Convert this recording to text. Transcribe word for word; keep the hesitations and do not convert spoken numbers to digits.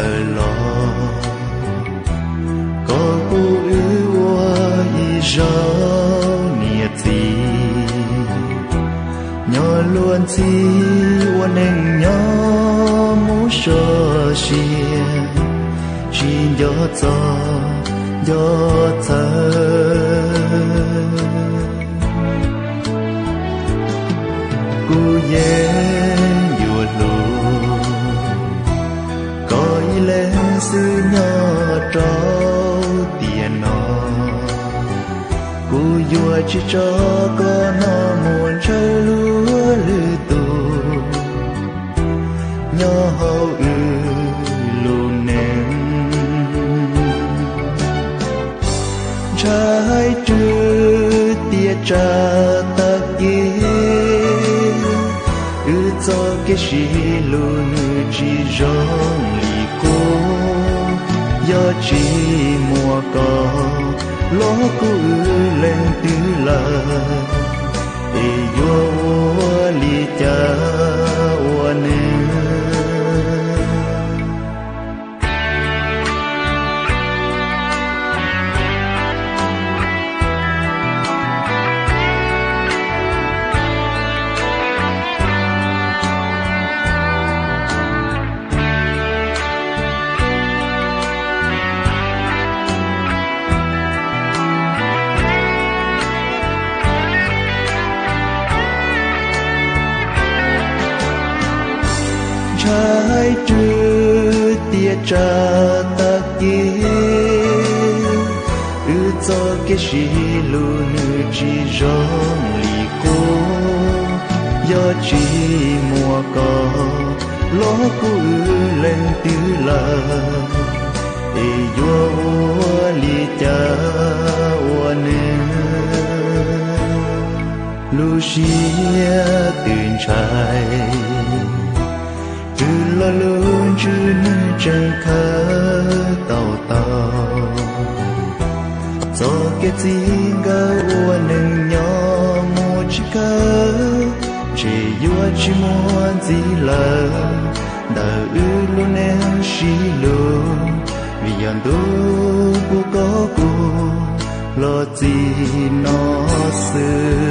thờ lo có cô ưu y rau nhiệt gì nhỏ luôn chi quan anh nhỏ muốn cho xiên chỉ gió gió gió thơ cô yên dùa lù coi lên sư nhỏ trâu tiền nó cô dùa chỉ cho con nó muốn chơi lúa lư tù nhỏ hậu ư lù ném trái trừ tia trà ta kia ư cho cái gì lù nữ chỉ rong lì cô do chỉ mùa có ló cô lên từ lời e yo li cha oane trái trừ tia trà ta kia ư cho cái gì lù nữ chỉ rong lì cô do chỉ mùa có ló cô ư lên từ lời e yo li cha oane Luciaตื่นชายlo luôn chứ nên chẳng khá tàu tàu cho cái gì gà ua nâng nhỏ một chiếc cá chỉ yêu chỉ muốn gì là đã ư luôn em xí luôn vì anh đâu có có lo gì nó xưa